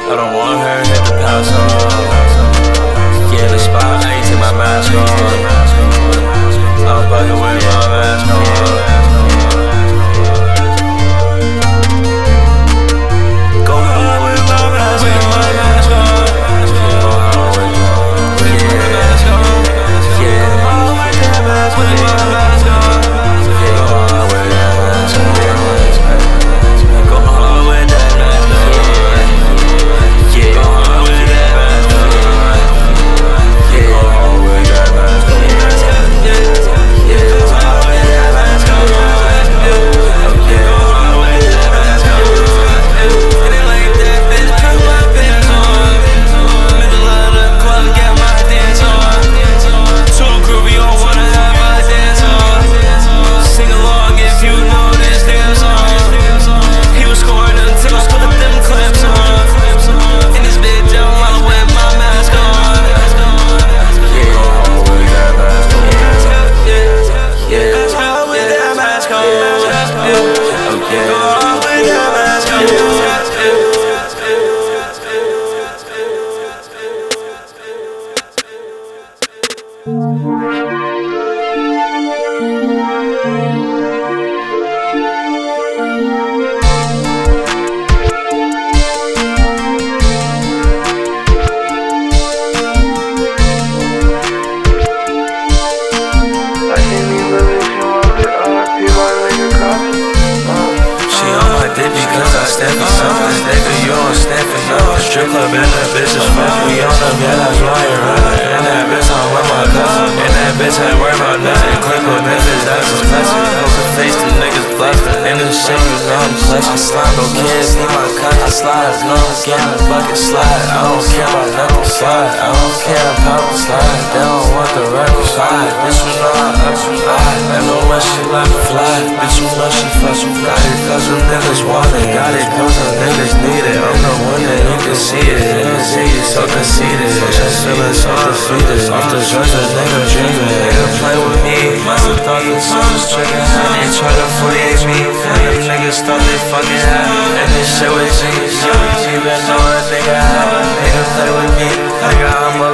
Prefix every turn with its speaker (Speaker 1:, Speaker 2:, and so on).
Speaker 1: I don't want her hit the pound song. Yeah, the spot, I ain't take my mask on. I'm bugging with my mask on. Go hard with my mask on.
Speaker 2: Strip club and that bitch is fuck. We on them, yeah, that's why you're running. And that bitch I'm with my cousin. And that bitch ain't worried about nothing. Click with Memphis, that's his blessing. Open face, the niggas bluffing. In this shit, you know I'm clutching. Slime, no kids, need my cut. I slide, no one's getting a bucket slide. I don't care about nothing slide. I don't care about the slide. They don't want the record slide. Bitch, you know I up you lie. I know when she let me fly. Bitch, you know she fuss you. Got it cause them niggas want it. Got it cause them niggas need it. I'm the one that you can see it. So conceited, just feeling so defeated. Off the drugs, a nigga dreaming. Nigga play with me, must've thought this song was trigger. And they try to 48 me. And them niggas thought they fucking had me. And this shit was genius. You even know a nigga have a nigga play with me. Nigga, I'm a